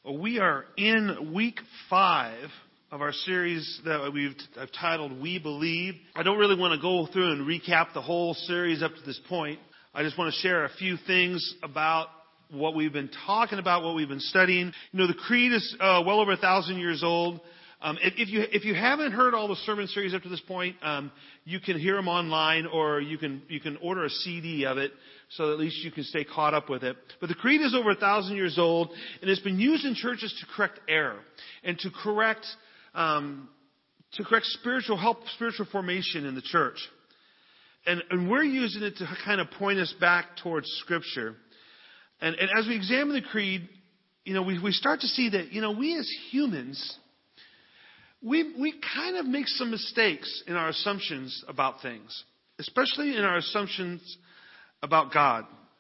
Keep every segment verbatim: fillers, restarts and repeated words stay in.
Well, we are in week five of our series that we've I've titled We Believe. I don't really want to go through and recap the whole series up to this point. I just want to share a few things about what we've been talking about, what we've been studying. You know, the Creed is uh, well over a thousand years old. Um, if, if you if you haven't heard all the sermon series up to this point, um, you can hear them online, or you can you can order a C D of it, so at least you can stay caught up with it. But the Creed is over a thousand years old, and it's been used in churches to correct error and to correct um, to correct spiritual help, spiritual formation in the church. And, and we're using it to kind of point us back towards Scripture. And, and as we examine the Creed, you know, we, we start to see that, you know, we as humans, we we kind of make some mistakes in our assumptions about things, especially in our assumptions about God.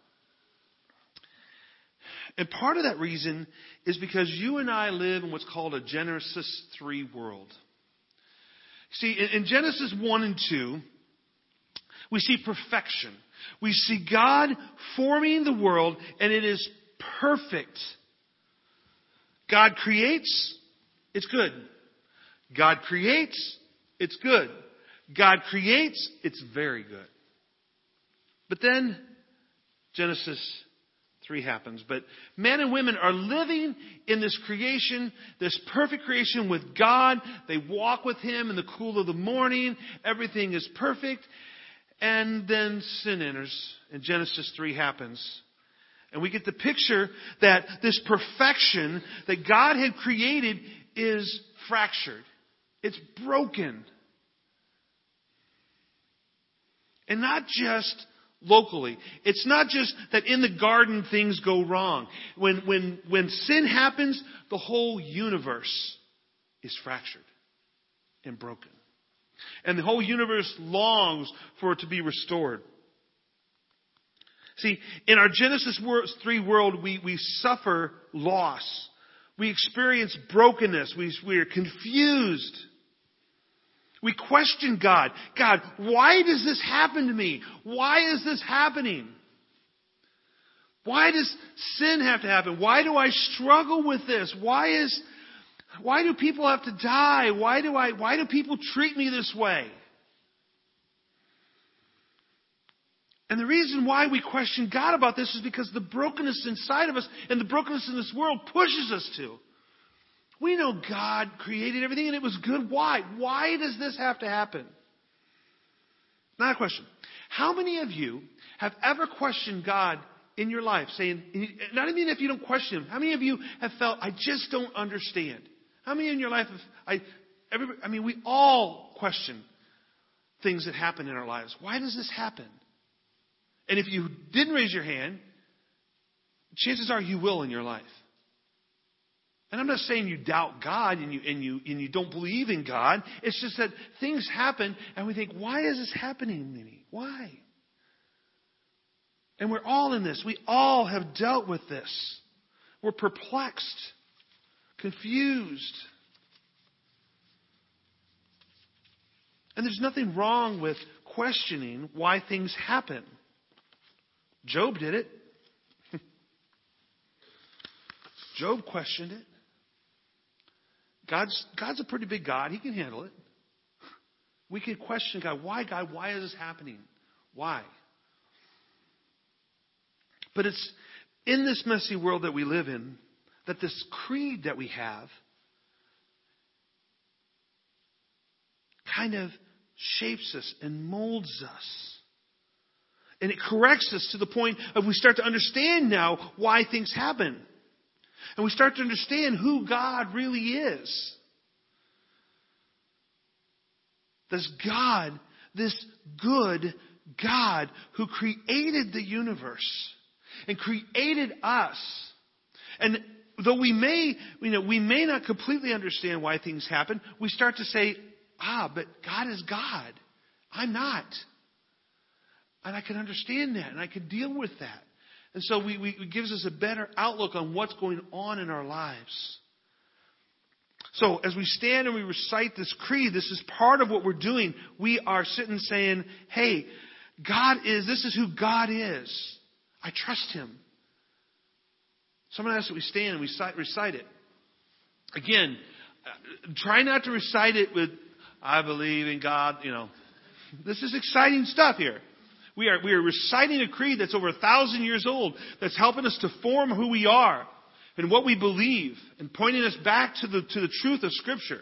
And part of that reason is because you and I live in what's called a Genesis three world. See, in, in Genesis one and two, we see perfection. We see God forming the world, and it is perfect. God creates, it's good. God creates, it's good. God creates, it's very good. But then Genesis three happens. But men and women are living in this creation, this perfect creation with God. They walk with Him in the cool of the morning. Everything is perfect. And then sin enters, and Genesis three happens. And we get the picture that this perfection that God had created is fractured. It's broken. And not just locally. It's not just that in the garden things go wrong. When, when, when sin happens, the whole universe is fractured and broken. And the whole universe longs for it to be restored. See, in our Genesis three world, we, we suffer loss. We experience brokenness. We, we are confused. We question God. God, why does this happen to me? Why is this happening? Why does sin have to happen? Why do I struggle with this? Why is... Why do people have to die? Why do I, why do people treat me this way? And the reason why we question God about this is because the brokenness inside of us and the brokenness in this world pushes us to. We know God created everything and it was good. Why? Why does this have to happen? Not a question. How many of you have ever questioned God in your life? Saying, not even if you don't question Him, how many of you have felt, I just don't understand? How many in your life have, I, everybody, I mean, we all question things that happen in our lives. Why does this happen? And if you didn't raise your hand, chances are you will in your life. And I'm not saying you doubt God and you, and you, and you don't believe in God. It's just that things happen and we think, why is this happening to me? Why? And we're all in this. We all have dealt with this. We're perplexed. Confused. And there's nothing wrong with questioning why things happen. Job did it. Job questioned it. God's, God's a pretty big God. He can handle it. We can question God. Why, God? Why is this happening? Why? But it's in this messy world that we live in that this creed that we have kind of shapes us and molds us. And it corrects us to the point of we start to understand now why things happen. And we start to understand who God really is. This God, this good God who created the universe and created us. And though we may, you know, we may not completely understand why things happen, we start to say, ah, but God is God. I'm not. And I can understand that, and I can deal with that. And so we, we, it gives us a better outlook on what's going on in our lives. So as we stand and we recite this creed, this is part of what we're doing. We are sitting saying, hey, God is, this is who God is. I trust Him. Someone asks that we stand and we recite it. Again, try not to recite it with, I believe in God, you know. This is exciting stuff here. We are, we are reciting a creed that's over a thousand years old, that's helping us to form who we are and what we believe and pointing us back to the, to the truth of Scripture.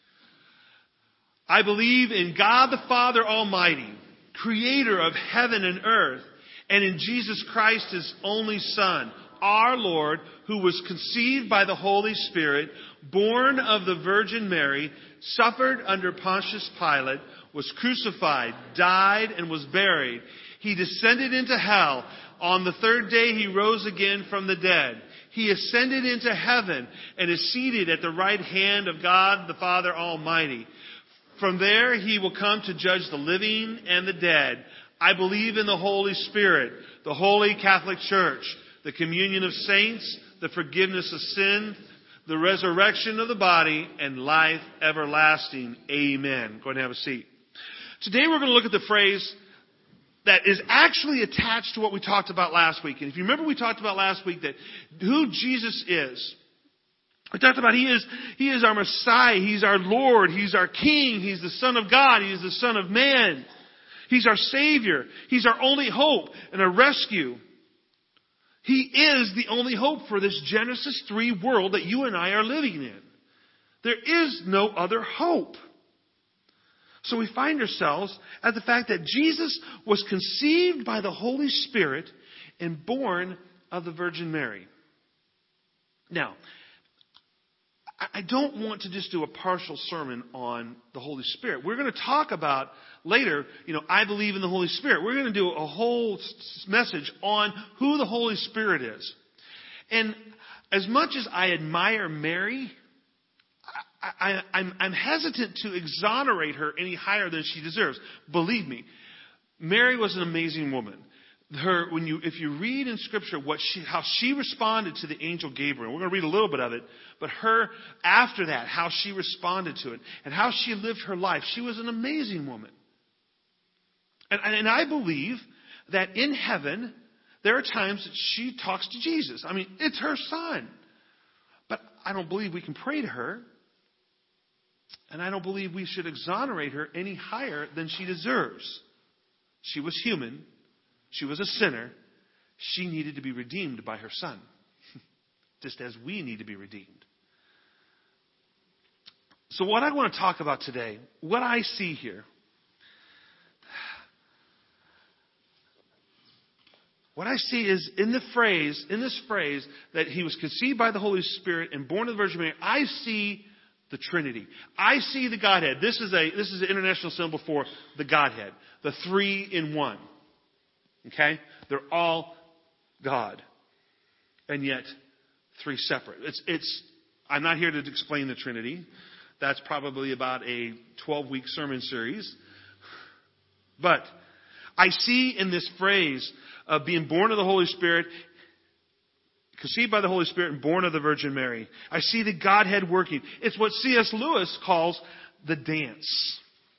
I believe in God the Father Almighty, creator of heaven and earth, and in Jesus Christ, His only Son, our Lord, who was conceived by the Holy Spirit, born of the Virgin Mary, suffered under Pontius Pilate, was crucified, died, and was buried. He descended into hell. On the third day He rose again from the dead. He ascended into heaven and is seated at the right hand of God the Father Almighty. From there He will come to judge the living and the dead. I believe in the Holy Spirit, the Holy Catholic Church, the communion of saints, the forgiveness of sin, the resurrection of the body, and life everlasting. Amen. Go ahead and have a seat. Today we're going to look at the phrase that is actually attached to what we talked about last week. And if you remember, we talked about last week that who Jesus is. We talked about He is, He is our Messiah. He's our Lord. He's our King. He's the Son of God. He is the Son of Man. He's our Savior. He's our only hope and a rescue. He is the only hope for this Genesis three world that you and I are living in. There is no other hope. So we find ourselves at the fact that Jesus was conceived by the Holy Spirit and born of the Virgin Mary. Now, I don't want to just do a partial sermon on the Holy Spirit. We're going to talk about later, you know, I believe in the Holy Spirit. We're going to do a whole message on who the Holy Spirit is. And as much as I admire Mary, I, I, I'm, I'm hesitant to exonerate her any higher than she deserves. Believe me, Mary was an amazing woman. Her, when you, if you read in Scripture what she, how she responded to the angel Gabriel, we're going to read a little bit of it, but her, after that, how she responded to it, and how she lived her life, she was an amazing woman. And, and I believe that in heaven, there are times that she talks to Jesus. I mean, it's her son. But I don't believe we can pray to her. And I don't believe we should exonerate her any higher than she deserves. She was human. She was a sinner. She needed to be redeemed by her son. Just as we need to be redeemed. So what I want to talk about today, what I see here, what I see is in the phrase, in this phrase, that He was conceived by the Holy Spirit and born of the Virgin Mary, I see the Trinity. I see the Godhead. This is a this is an international symbol for the Godhead. The three in one. Okay? They're all God. And yet, three separate. It's it's I'm not here to explain the Trinity. That's probably about a twelve-week sermon series. But I see in this phrase of being born of the Holy Spirit, conceived by the Holy Spirit and born of the Virgin Mary. I see the Godhead working. It's what C S Lewis calls the dance.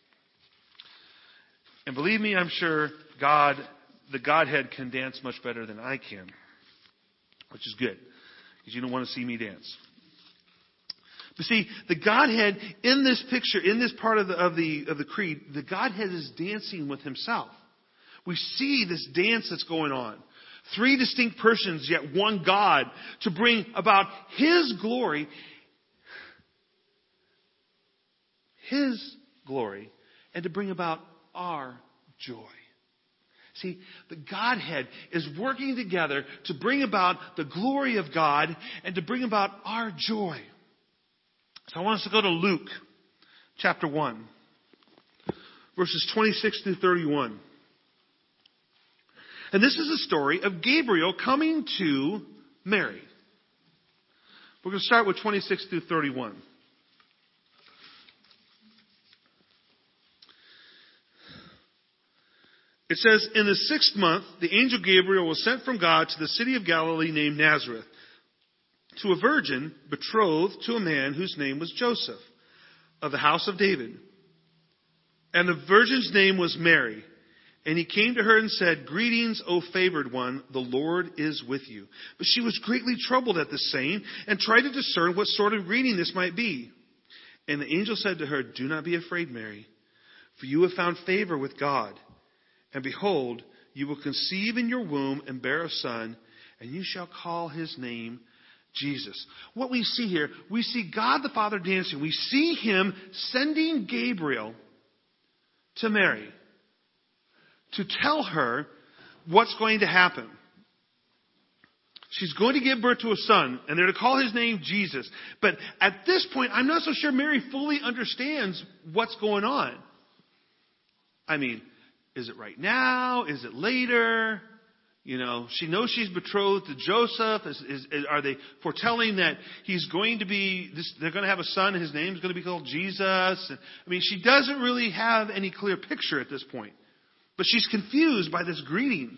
And believe me, I'm sure God, the Godhead can dance much better than I can. Which is good. Because you don't want to see me dance. But see, the Godhead in this picture, in this part of the, of the, of the creed, the Godhead is dancing with Himself. We see this dance that's going on. Three distinct persons, yet one God, to bring about His glory, His glory, and to bring about our joy. See, the Godhead is working together to bring about the glory of God and to bring about our joy. So I want us to go to Luke chapter one, verses twenty-six through thirty-one. And this is a story of Gabriel coming to Mary. We're going to start with twenty-six through thirty-one. It says, in the sixth month, the angel Gabriel was sent from God to the city of Galilee named Nazareth, to a virgin betrothed to a man whose name was Joseph, of the house of David. And the virgin's name was Mary. And he came to her and said, "Greetings, O favored one, the Lord is with you." But she was greatly troubled at this saying, and tried to discern what sort of greeting this might be. And the angel said to her, "Do not be afraid, Mary, for you have found favor with God. And behold, you will conceive in your womb and bear a son, and you shall call his name Jesus." What we see here, we see God the Father dancing. We see him sending Gabriel to Mary to tell her what's going to happen. She's going to give birth to a son, and they're to call his name Jesus. But at this point, I'm not so sure Mary fully understands what's going on. I mean, is it right now? Is it later? You know, she knows she's betrothed to Joseph. Is, is, is, are they foretelling that he's going to be, this, they're going to have a son, and his name's going to be called Jesus? And, I mean, she doesn't really have any clear picture at this point. But she's confused by this greeting.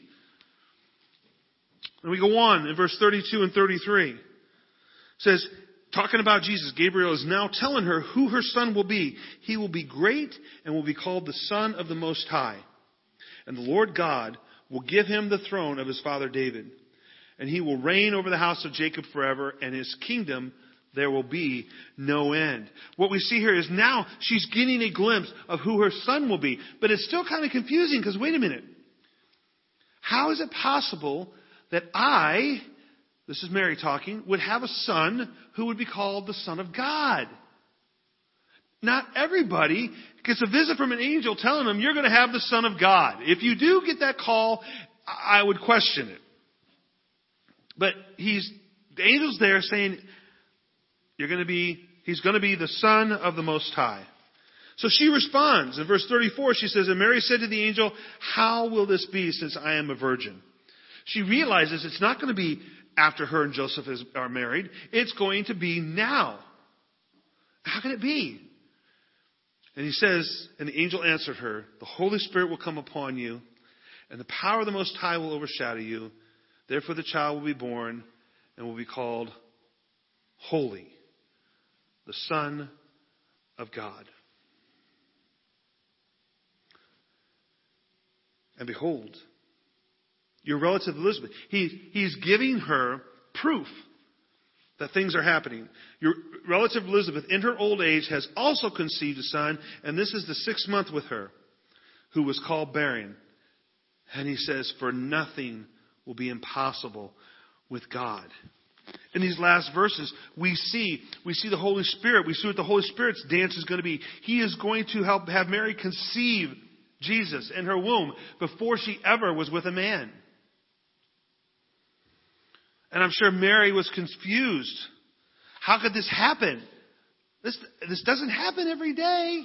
And we go on in verse thirty-two and thirty-three. It says, talking about Jesus, Gabriel is now telling her who her son will be. He will be great and will be called the Son of the Most High. And the Lord God will give him the throne of his father David. And he will reign over the house of Jacob forever, and his kingdom there will be no end. What we see here is now she's getting a glimpse of who her son will be. But it's still kind of confusing because, wait a minute. How is it possible that I, this is Mary talking, would have a son who would be called the Son of God? Not everybody gets a visit from an angel telling them, "You're going to have the Son of God." If you do get that call, I would question it. But he's, the angel's there saying, You're going to be, he's going to be the Son of the Most High. So she responds. In verse thirty-four, she says, "And Mary said to the angel, 'How will this be since I am a virgin?'" She realizes it's not going to be after her and Joseph is, are married. It's going to be now. How can it be? And he says, and the angel answered her, "The Holy Spirit will come upon you, and the power of the Most High will overshadow you. Therefore the child will be born and will be called Holy, the Son of God. And behold, your relative Elizabeth," he, he's giving her proof that things are happening. "Your relative Elizabeth, in her old age, has also conceived a son, and this is the sixth month with her, who was called barren." And he says, "For nothing will be impossible with God." In these last verses, we see, we see the Holy Spirit. We see what the Holy Spirit's dance is going to be. He is going to help have Mary conceive Jesus in her womb before she ever was with a man. And I'm sure Mary was confused. How could this happen? This, this doesn't happen every day.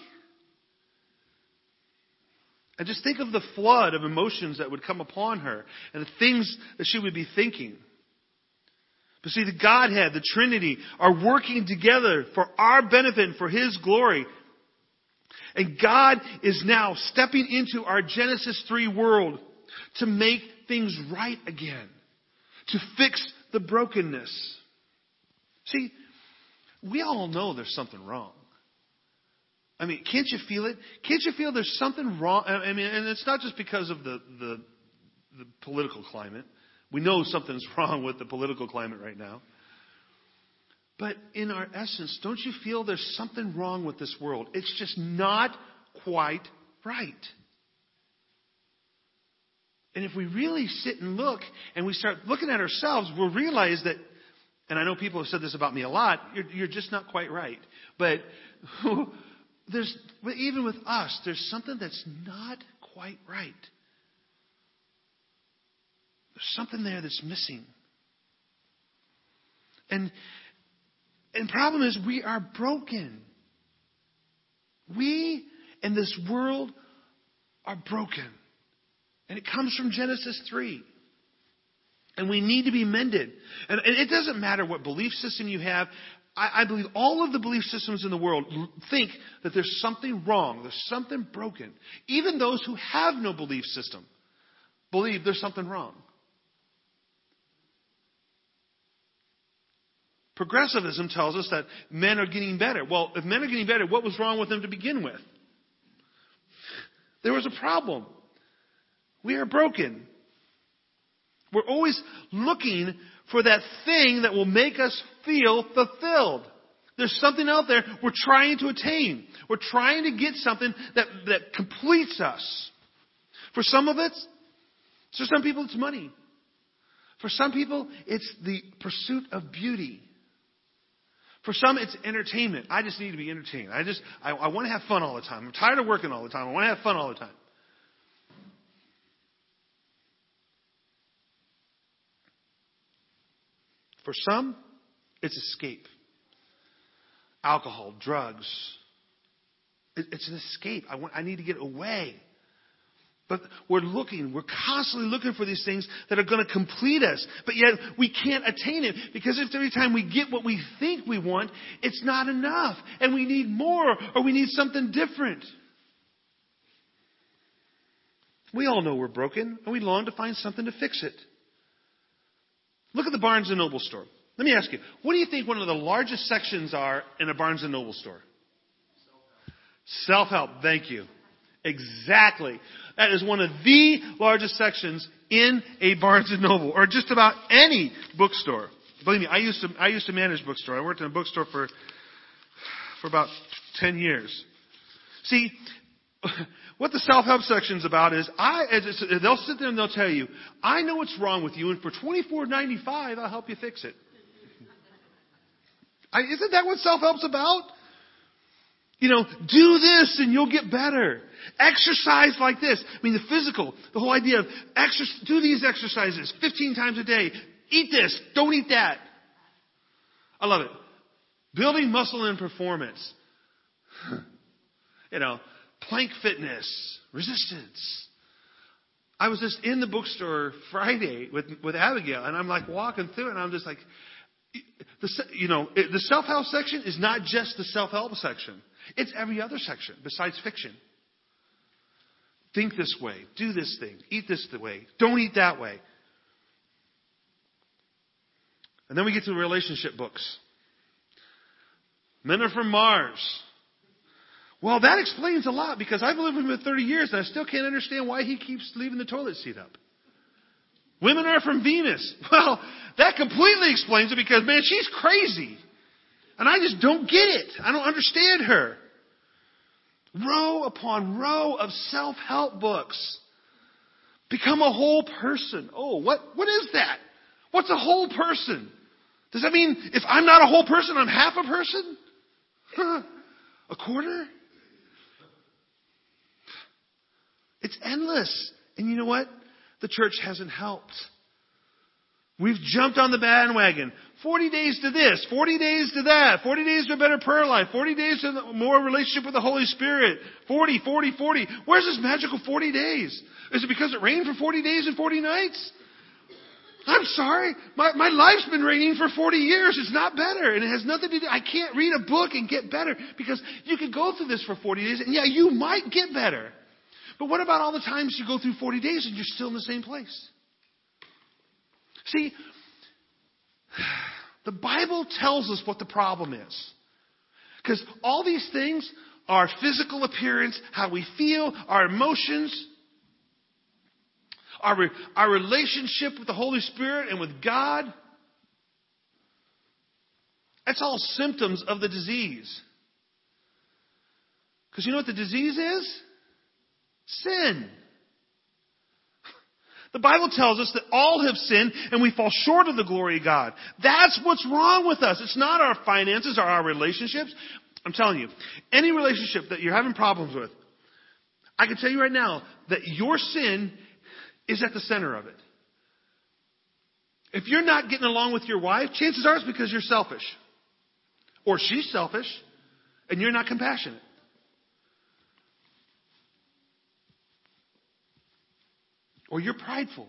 And just think of the flood of emotions that would come upon her and the things that she would be thinking. But see, the Godhead, the Trinity, are working together for our benefit and for His glory. And God is now stepping into our Genesis three world to make things right again. To fix the brokenness. See, we all know there's something wrong. I mean, can't you feel it? Can't you feel there's something wrong? I mean, and it's not just because of the, the, the political climate. We know something's wrong with the political climate right now. But in our essence, don't you feel there's something wrong with this world? It's just not quite right. And if we really sit and look, and we start looking at ourselves, we'll realize that, and I know people have said this about me a lot, you're, you're just not quite right. But there's, but even with us, there's something that's not quite right. There's something there that's missing. And and problem is we are broken. We and this world are broken. And it comes from Genesis three. And we need to be mended. And, and it doesn't matter what belief system you have. I, I believe all of the belief systems in the world think that there's something wrong. There's something broken. Even those who have no belief system believe there's something wrong. Progressivism tells us that men are getting better. Well, if men are getting better, what was wrong with them to begin with? There was a problem. We are broken. We're always looking for that thing that will make us feel fulfilled. There's something out there we're trying to attain. We're trying to get something that, that completes us. For some of it, for some people it's money. For some people it's the pursuit of beauty. For some it's entertainment. I just need to be entertained. I just, I, I want to have fun all the time. I'm tired of working all the time. I want to have fun all the time. For some, it's escape. Alcohol, drugs. It, it's an escape. I want, I need to get away. But we're looking, we're constantly looking for these things that are going to complete us. But yet we can't attain it because if every time we get what we think we want, it's not enough. And we need more or we need something different. We all know we're broken and we long to find something to fix it. Look at the Barnes and Noble store. Let me ask you, what do you think one of the largest sections are in a Barnes and Noble store? Self-help. Thank you. Exactly. That is one of the largest sections in a Barnes and Noble, or just about any bookstore. Believe me, I used to I used to manage bookstore. I worked in a bookstore for for about ten years. See, what the self-help section's about is I they'll sit there and they'll tell you, I know what's wrong with you, and for twenty-four ninety-five, I'll help you fix it. I, isn't that what self-help's about? You know, do this and you'll get better. Exercise like this. I mean, the physical, the whole idea of exercise, do these exercises fifteen times a day. Eat this. Don't eat that. I love it. Building muscle and performance. You know, plank fitness, resistance. I was just in the bookstore Friday with, with Abigail, and I'm like walking through it, and I'm just like, the, you know, the self-help section is not just the self-help section. It's every other section besides fiction. Think this way. Do this thing. Eat this way. Don't eat that way. And then we get to the relationship books. Men are from Mars. Well, that explains a lot because I've lived with him for thirty years and I still can't understand why he keeps leaving the toilet seat up. Women are from Venus. Well, that completely explains it because, man, she's crazy. And I just don't get it. I don't understand her. Row upon row of self-help books. Become a whole person. Oh, what, what is that? What's a whole person? Does that mean if I'm not a whole person, I'm half a person? Huh? A quarter? It's endless. And you know what? The church hasn't helped. We've jumped on the bandwagon. forty days to this, forty days to that, forty days to a better prayer life, forty days to more relationship with the Holy Spirit, forty, forty, forty. Where's this magical forty days? Is it because it rained for forty days and forty nights? I'm sorry. My, my life's been raining for forty years. It's not better. And it has nothing to do. I can't read a book and get better because you can go through this for forty days and yeah, you might get better. But what about all the times you go through forty days and you're still in the same place? See, the Bible tells us what the problem is. Because all these things, our physical appearance, how we feel, our emotions, our, our relationship with the Holy Spirit and with God, that's all symptoms of the disease. Because you know what the disease is? Sin. The Bible tells us that all have sinned and we fall short of the glory of God. That's what's wrong with us. It's not our finances or our relationships. I'm telling you, any relationship that you're having problems with, I can tell you right now that your sin is at the center of it. If you're not getting along with your wife, chances are it's because you're selfish. Or she's selfish and you're not compassionate. Or you're prideful.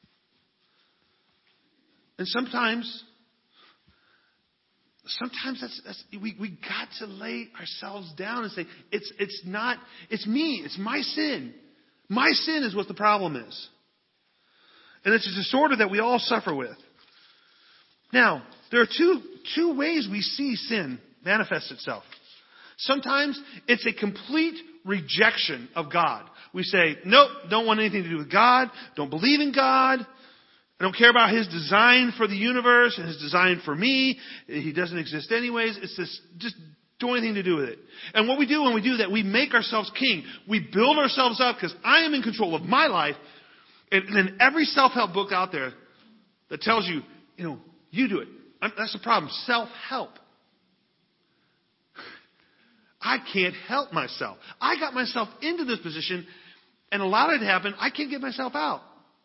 And sometimes, sometimes that's, that's we, we got to lay ourselves down and say, it's, it's not, it's me, it's my sin. My sin is what the problem is. And it's a disorder that we all suffer with. Now, there are two, two ways we see sin manifest itself. Sometimes it's a complete rejection of God. We say, nope, don't want anything to do with God. Don't believe in God. I don't care about His design for the universe and His design for me. He doesn't exist anyways. It's this, just don't want anything to do with it. And what we do when we do that, we make ourselves king. We build ourselves up because I am in control of my life. And then every self-help book out there that tells you, you know, you do it. That's the problem. Self-help. I can't help myself. I got myself into this position and allowed it to happen. I can't get myself out.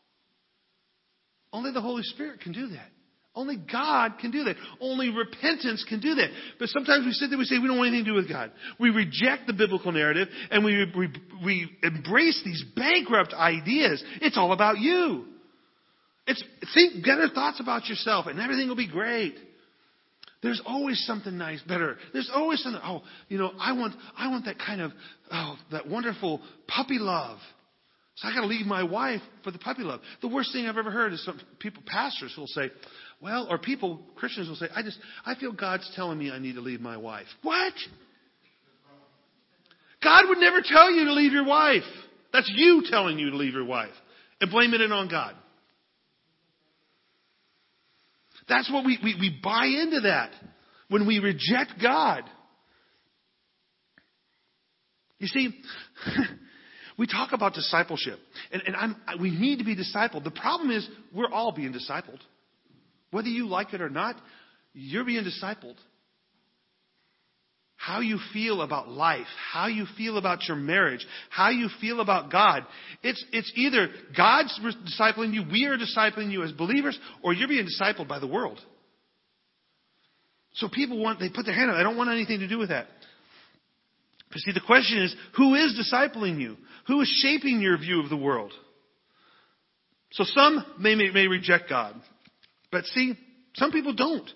Only the Holy Spirit can do that. Only God can do that. Only repentance can do that. But sometimes we sit there and we say we don't want anything to do with God. We reject the biblical narrative and we, we, we embrace these bankrupt ideas. It's all about you. It's think better thoughts about yourself and everything will be great. There's always something nice, better. There's always something, oh, you know, I want I want that kind of, oh, that wonderful puppy love. So I got to leave my wife for the puppy love. The worst thing I've ever heard is some people, pastors who will say, well, or people, Christians will say, I just, I feel God's telling me I need to leave my wife. What? God would never tell you to leave your wife. That's you telling you to leave your wife and blaming it on God. That's what we, we, we buy into that when we reject God. You see, we talk about discipleship, and, and I'm, we need to be discipled. The problem is we're all being discipled. Whether you like it or not, you're being discipled. How you feel about life, how you feel about your marriage, how you feel about God. It's, it's either God's discipling you, we are discipling you as believers, or you're being discipled by the world. So people want, they put their hand up. I don't want anything to do with that. But see, the question is, who is discipling you? Who is shaping your view of the world? So some may, may, may reject God. But see, some people don't.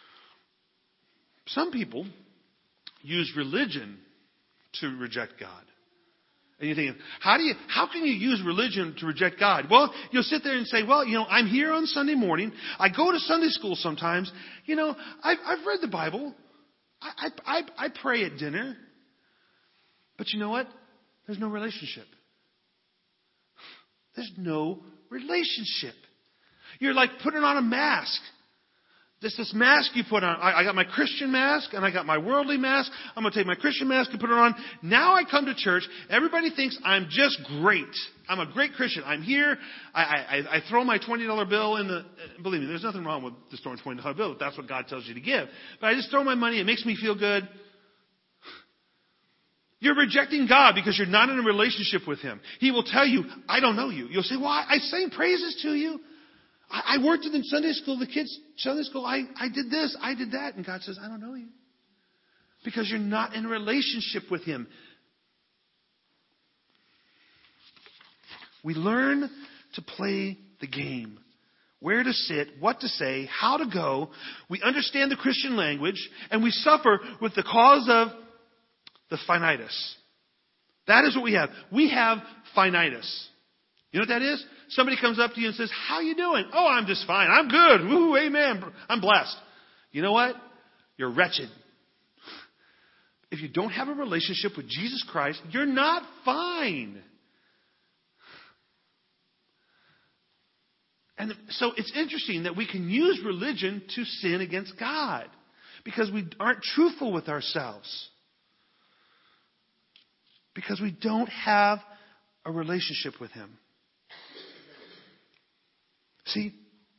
Some people use religion to reject God. And you're thinking, how do you, how can you use religion to reject God? Well, you'll sit there and say, well, you know, I'm here on Sunday morning. I go to Sunday school sometimes. You know, I've, I've read the Bible. I, I, I, I pray at dinner. But you know what? There's no relationship. There's no relationship. You're like putting on a mask. This this mask you put on. I, I got my Christian mask and I got my worldly mask. I'm going to take my Christian mask and put it on. Now I come to church. Everybody thinks I'm just great. I'm a great Christian. I'm here. I, I, I throw my twenty dollar bill in the... Believe me, there's nothing wrong with just throwing a twenty dollar bill if that's what God tells you to give. But I just throw my money. It makes me feel good. You're rejecting God because you're not in a relationship with Him. He will tell you, I don't know you. You'll say, well, I, I sang praises to you. I, I worked in Sunday school, the kids' Sunday school. I, I did this, I did that. And God says, I don't know you. Because you're not in a relationship with Him. We learn to play the game. Where to sit, what to say, how to go. We understand the Christian language. And we suffer with the cause of the finitis. That is what we have. We have finitis. You know what that is? Somebody comes up to you and says, how you doing? Oh, I'm just fine. I'm good. Woo, amen. I'm blessed. You know what? You're wretched. If you don't have a relationship with Jesus Christ, you're not fine. And so it's interesting that we can use religion to sin against God because we aren't truthful with ourselves. Because we don't have a relationship with Him. See,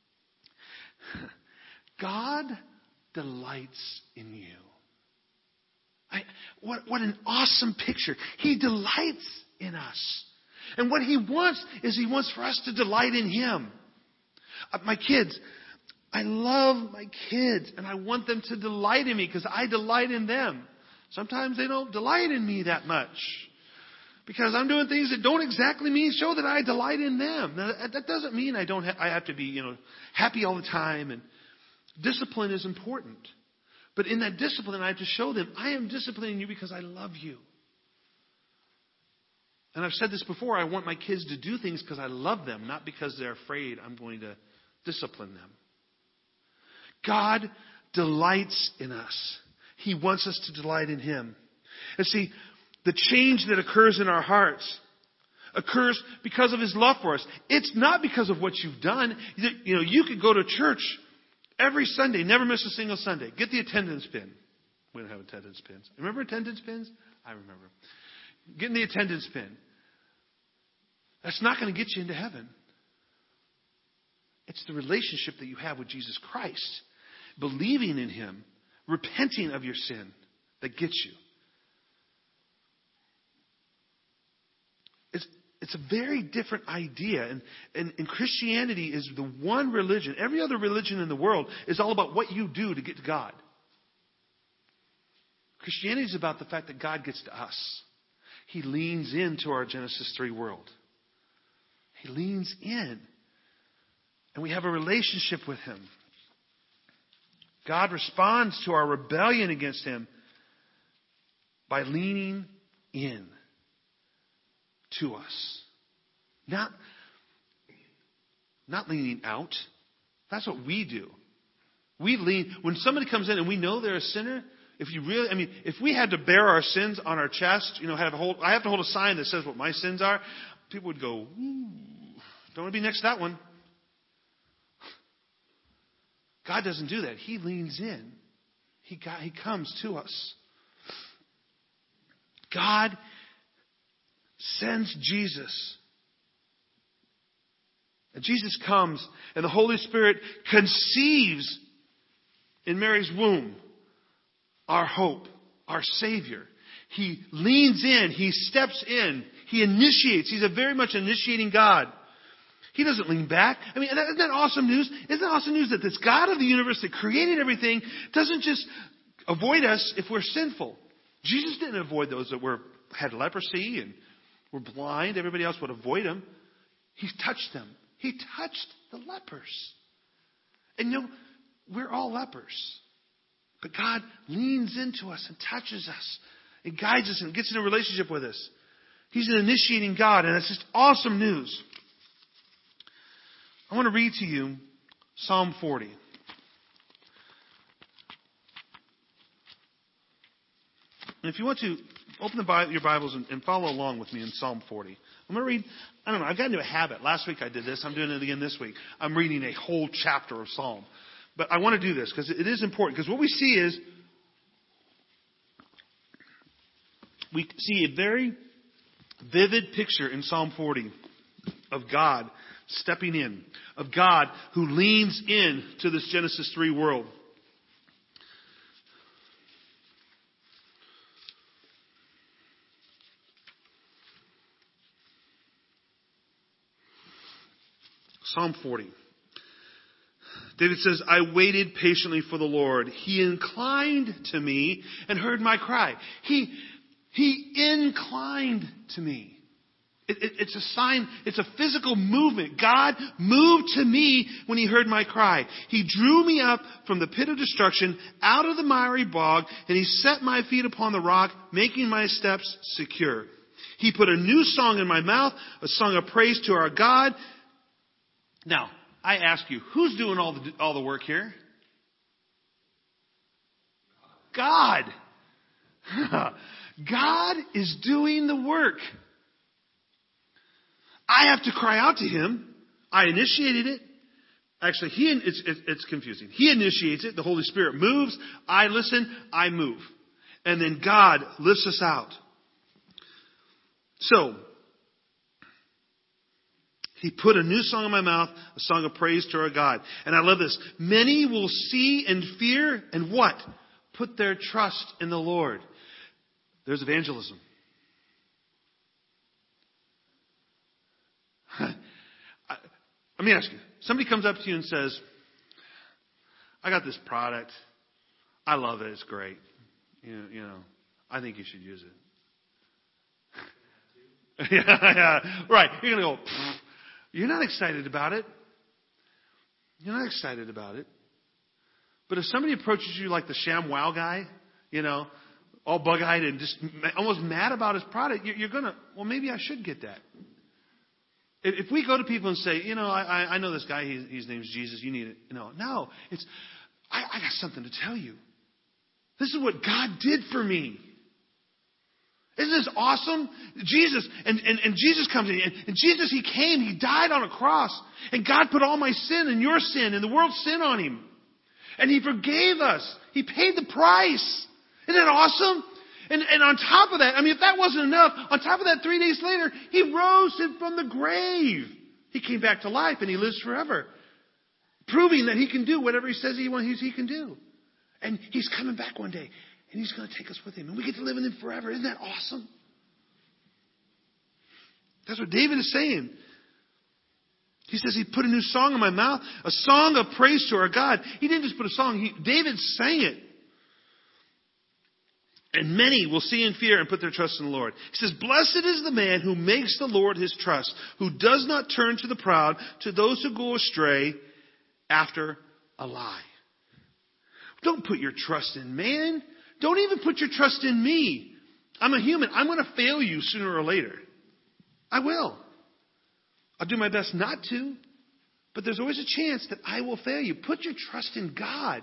God delights in you. I, what, what an awesome picture. He delights in us. And what He wants is He wants for us to delight in Him. Uh, my kids, I love my kids and I want them to delight in me because I delight in them. Sometimes they don't delight in me that much. Because I'm doing things that don't exactly mean show that I delight in them. Now, that doesn't mean I don't. Ha- I have to be, you know, happy all the time. And discipline is important. But in that discipline, I have to show them I am disciplining you because I love you. And I've said this before. I want my kids to do things because I love them, not because they're afraid I'm going to discipline them. God delights in us. He wants us to delight in Him. And see, the change that occurs in our hearts occurs because of His love for us. It's not because of what you've done. You know, you could go to church every Sunday, never miss a single Sunday. Get the attendance pin. We don't have attendance pins. Remember attendance pins? I remember. Getting the attendance pin. That's not going to get you into heaven. It's the relationship that you have with Jesus Christ. Believing in Him. Repenting of your sin that gets you. It's, it's a very different idea. And, and, and Christianity is the one religion. Every other religion in the world is all about what you do to get to God. Christianity is about the fact that God gets to us. He leans into our Genesis three world. He leans in. And we have a relationship with Him. God responds to our rebellion against Him by leaning in to us. Not, not leaning out. That's what we do. We lean. When somebody comes in and we know they're a sinner, if you really, I mean, if we had to bear our sins on our chest, you know, have a hold, I have to hold a sign that says what my sins are, people would go, ooh, don't want to be next to that one. God doesn't do that. He leans in. He, got, he comes to us. God sends Jesus. And Jesus comes, and the Holy Spirit conceives in Mary's womb our hope, our Savior. He leans in. He steps in. He initiates. He's a very much initiating God. He doesn't lean back. I mean, isn't that awesome news? Isn't that awesome news that this God of the universe that created everything doesn't just avoid us if we're sinful? Jesus didn't avoid those that were had leprosy and were blind. Everybody else would avoid Him. He touched them. He touched the lepers. And you know, we're all lepers. But God leans into us and touches us and guides us and gets in a relationship with us. He's an initiating God, and it's just awesome news. I want to read to you Psalm forty. And if you want to, open the Bible, your Bibles and, and follow along with me in Psalm forty. I'm going to read, I don't know, I've gotten into a habit. Last week I did this. I'm doing it again this week. I'm reading a whole chapter of Psalm. But I want to do this because it is important. Because what we see is, we see a very vivid picture in Psalm forty of God stepping in, of God who leans in to this Genesis three world. Psalm forty. David says, I waited patiently for the Lord. He inclined to me and heard my cry. He, he inclined to me. It, it, it's a sign, it's a physical movement. God moved to me when He heard my cry. He drew me up from the pit of destruction, out of the miry bog, and He set my feet upon the rock, making my steps secure. He put a new song in my mouth, a song of praise to our God. Now, I ask you, who's doing all the, all the work here? God. God is doing the work. I have to cry out to Him. I initiated it. Actually, he it's, it's confusing. He initiates it. The Holy Spirit moves. I listen. I move. And then God lifts us out. So, He put a new song in my mouth, a song of praise to our God. And I love this. Many will see and fear and what? Put their trust in the Lord. There's evangelism. Let me ask you. Somebody comes up to you and says, I got this product. I love it. It's great. You know, you know I think you should use it. yeah, yeah, right. You're going to go, pfft. You're not excited about it. You're not excited about it. But if somebody approaches you like the ShamWow guy, you know, all bug-eyed and just almost mad about his product, you're going to, well, maybe I should get that. If we go to people and say, you know, I, I know this guy, his, his name's Jesus, you need it. No, no, it's, I, I got something to tell you. This is what God did for me. Isn't this awesome? Jesus, and, and, and Jesus comes in, and, and Jesus, He came, He died on a cross, and God put all my sin and your sin and the world's sin on Him. And He forgave us. He paid the price. Isn't that awesome? And, and on top of that, I mean, if that wasn't enough, on top of that, three days later, He rose Him from the grave. He came back to life and He lives forever, proving that He can do whatever He says He, he can do. And He's coming back one day. And He's going to take us with Him. And we get to live in Him forever. Isn't that awesome? That's what David is saying. He says He put a new song in my mouth. A song of praise to our God. He didn't just put a song. He, David sang it. And many will see and fear and put their trust in the Lord. He says, blessed is the man who makes the Lord his trust, who does not turn to the proud, to those who go astray after a lie. Don't put your trust in man. Don't even put your trust in me. I'm a human. I'm going to fail you sooner or later. I will. I'll do my best not to. But there's always a chance that I will fail you. Put your trust in God.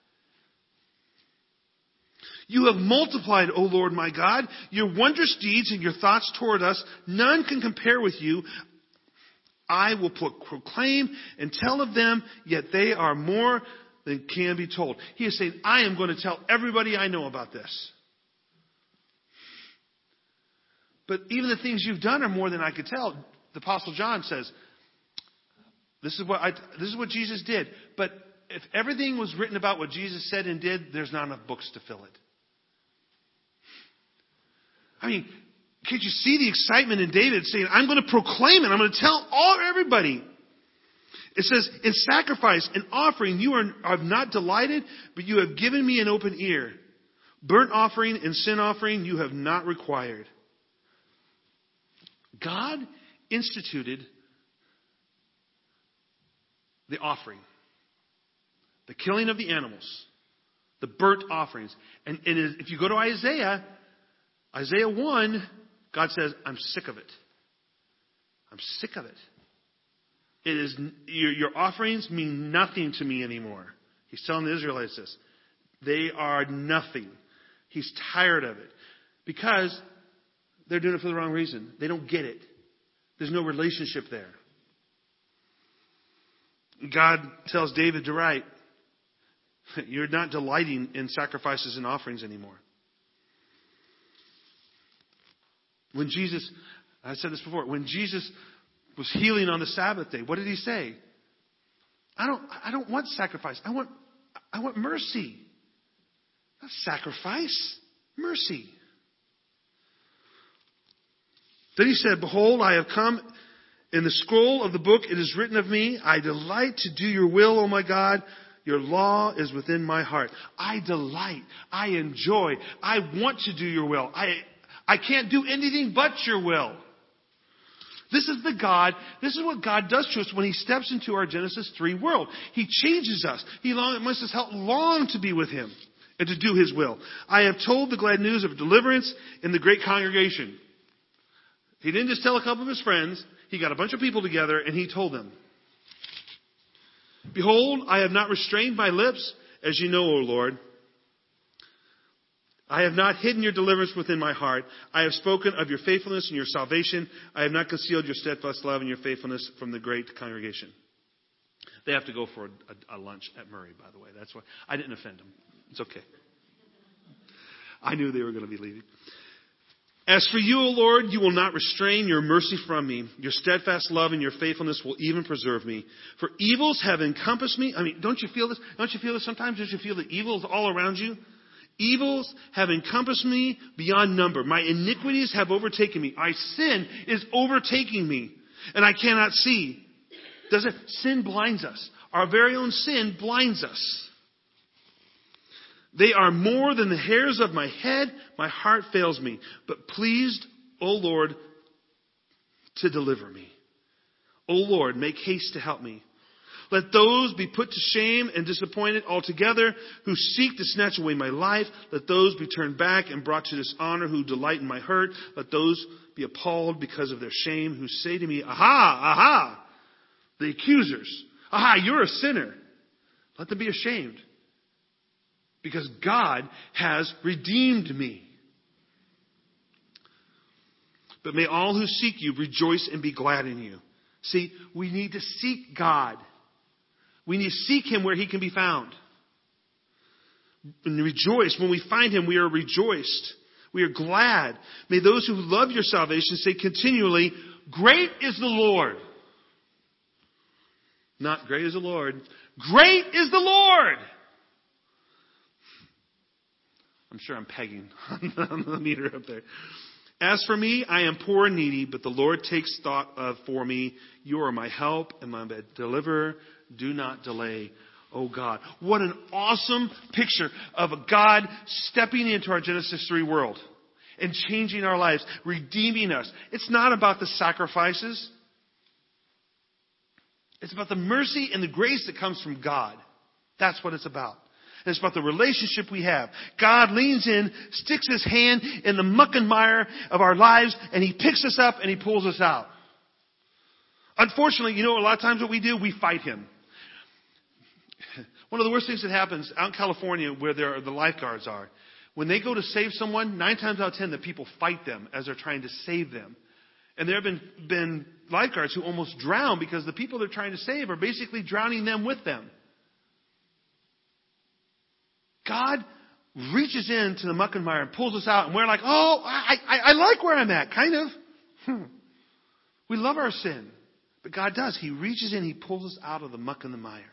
You have multiplied, O Lord my God, your wondrous deeds and your thoughts toward us. None can compare with you. I will proclaim and tell of them, yet they are more than can be told. He is saying, I am going to tell everybody I know about this. But even the things you've done are more than I could tell. The Apostle John says, this is what I, this is what Jesus did. But if everything was written about what Jesus said and did, there's not enough books to fill it. I mean, can't you see the excitement in David saying, I'm going to proclaim it. I'm going to tell all everybody. It says, in sacrifice and offering, you are, are not delighted, but you have given me an open ear. Burnt offering and sin offering you have not required. God instituted the offering. The killing of the animals. The burnt offerings. And, and if you go to Isaiah, Isaiah one, God says, I'm sick of it. I'm sick of it. It is your, your offerings mean nothing to me anymore. He's telling the Israelites this. They are nothing. He's tired of it. Because they're doing it for the wrong reason. They don't get it. There's no relationship there. God tells David to write, you're not delighting in sacrifices and offerings anymore. When Jesus, I said this before, when Jesus was healing on the Sabbath day, what did He say? I don't, I don't want sacrifice. I want, I want mercy. Not sacrifice, mercy. Then He said, behold, I have come. In the scroll of the book it is written of me, I delight to do your will, O my God. Your law is within my heart. I delight. I enjoy. I want to do your will. I, I can't do anything but your will. This is the God, this is what God does to us when He steps into our Genesis three world. He changes us. He long, makes us long to be with Him and to do His will. I have told the glad news of deliverance in the great congregation. He didn't just tell a couple of His friends. He got a bunch of people together and He told them. Behold, I have not restrained my lips, as you know, O Lord. I have not hidden your deliverance within my heart. I have spoken of your faithfulness and your salvation. I have not concealed your steadfast love and your faithfulness from the great congregation. They have to go for a, a lunch at Murray, by the way. That's why I didn't offend them. It's okay. I knew they were going to be leaving. As for you, O Lord, you will not restrain your mercy from me. Your steadfast love and your faithfulness will even preserve me. For evils have encompassed me. I mean, don't you feel this? Don't you feel this sometimes? Don't you feel the evils all around you? Evils have encompassed me beyond number. My iniquities have overtaken me. My sin is overtaking me, and I cannot see. Does it? Sin blinds us. Our very own sin blinds us. They are more than the hairs of my head. My heart fails me. But pleased, O Lord, to deliver me. O Lord, make haste to help me. Let those be put to shame and disappointed altogether who seek to snatch away my life. Let those be turned back and brought to dishonor who delight in my hurt. Let those be appalled because of their shame who say to me, aha, aha, the accusers. Aha, you're a sinner. Let them be ashamed. Because God has redeemed me. But may all who seek you rejoice and be glad in you. See, we need to seek God. We need to seek him where he can be found. And rejoice. When we find him, we are rejoiced. We are glad. May those who love your salvation say continually, great is the Lord. Not great is the Lord. Great is the Lord. I'm sure I'm pegging on the meter up there. As for me, I am poor and needy, but the Lord takes thought of for me. You are my help and my deliverer. Do not delay, O God. What an awesome picture of a God stepping into our Genesis three world and changing our lives, redeeming us. It's not about the sacrifices. It's about the mercy and the grace that comes from God. That's what it's about. And it's about the relationship we have. God leans in, sticks his hand in the muck and mire of our lives, and he picks us up and he pulls us out. Unfortunately, you know, a lot of times what we do, we fight him. One of the worst things that happens out in California where there are, the lifeguards are, when they go to save someone, nine times out of ten, the people fight them as they're trying to save them. And there have been, been lifeguards who almost drown because the people they're trying to save are basically drowning them with them. God reaches into the muck and mire and pulls us out, and we're like, oh, I, I, I like where I'm at, kind of. Hmm. We love our sin. But God does. He reaches in, he pulls us out of the muck and the mire.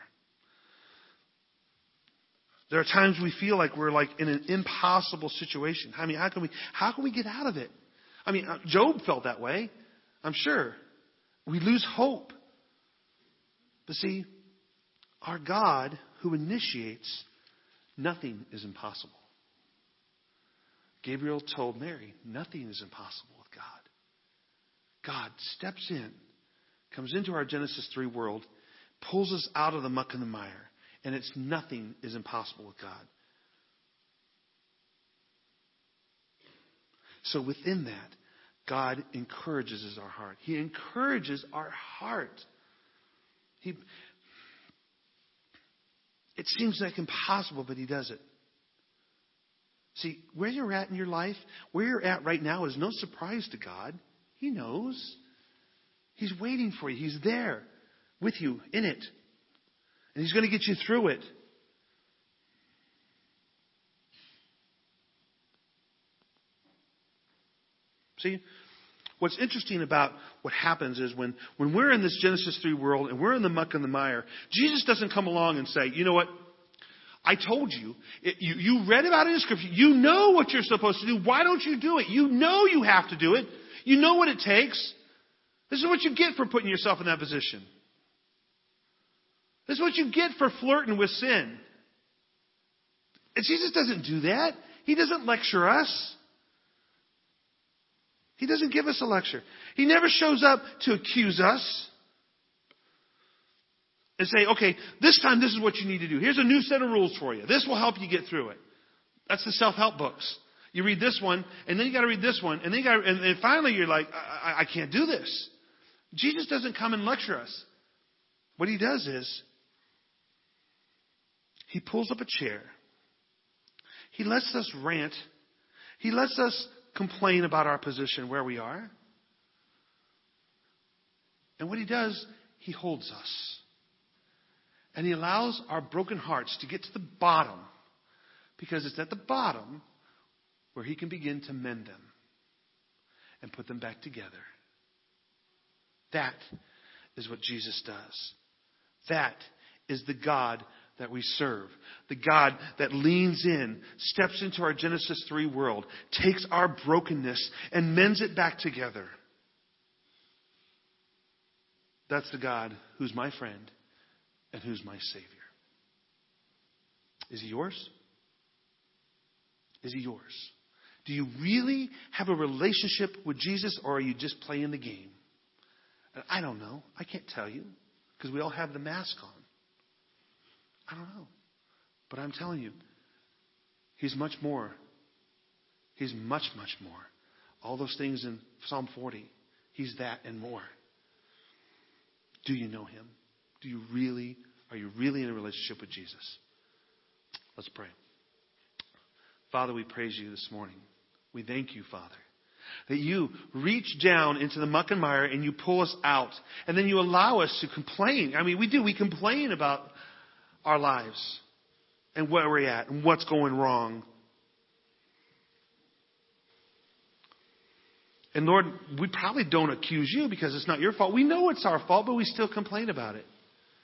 There are times we feel like we're like in an impossible situation. I mean, how can we, how can we get out of it? I mean, Job felt that way, I'm sure. We lose hope. But see, our God who initiates, nothing is impossible. Gabriel told Mary, nothing is impossible with God. God steps in, comes into our Genesis three world, pulls us out of the muck and the mire, and it's nothing is impossible with God. So within that, God encourages our heart. He encourages our heart. He, it seems like impossible, but he does it. See, where you're at in your life, where you're at right now is no surprise to God. He knows. He's waiting for you. He's there with you in it. And he's going to get you through it. See, what's interesting about what happens is when, when we're in this Genesis three world and we're in the muck and the mire, Jesus doesn't come along and say, you know what? I told you. It, you. You read about it in Scripture. You know what you're supposed to do. Why don't you do it? You know you have to do it. You know what it takes. This is what you get for putting yourself in that position. This is what you get for flirting with sin. And Jesus doesn't do that. He doesn't lecture us. He doesn't give us a lecture. He never shows up to accuse us and say, okay, this time this is what you need to do. Here's a new set of rules for you. This will help you get through it. That's the self-help books. You read this one, and then you got to read this one, and then you got, and, and finally you're like, I, I, I can't do this. Jesus doesn't come and lecture us. What he does is he pulls up a chair. He lets us rant. He lets us complain about our position where we are. And what he does, he holds us. And he allows our broken hearts to get to the bottom, because it's at the bottom where he can begin to mend them and put them back together. That is what Jesus does. That is the God that we serve. The God that leans in, steps into our Genesis three world, takes our brokenness and mends it back together. That's the God who's my friend and who's my Savior. Is he yours? Is he yours? Do you really have a relationship with Jesus, or are you just playing the game? I don't know. I can't tell you, because we all have the mask on. I don't know. But I'm telling you, he's much more. He's much, much more. All those things in Psalm forty, he's that and more. Do you know him? Do you really, are you really in a relationship with Jesus? Let's pray. Father, we praise you this morning. We thank you, Father, That you reach down into the muck and mire and you pull us out. And then you allow us to complain. I mean, we do. We complain about our lives and where we're at and what's going wrong. And Lord, we probably don't accuse you because it's not your fault. We know it's our fault, but we still complain about it.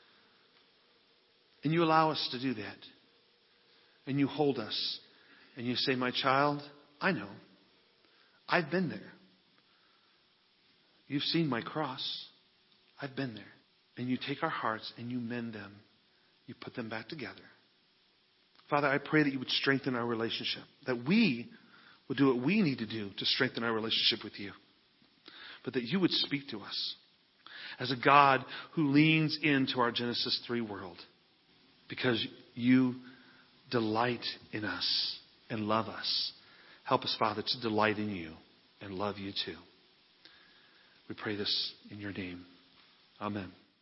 And you allow us to do that. And you hold us. And you say, my child, I know. I've been there. You've seen my cross. I've been there. And you take our hearts and you mend them. You put them back together. Father, I pray that you would strengthen our relationship. That we would do what we need to do to strengthen our relationship with you. But that you would speak to us as a God who leans into our Genesis three world. Because you delight in us and love us. Help us, Father, to delight in you and love you too. We pray this in your name. Amen.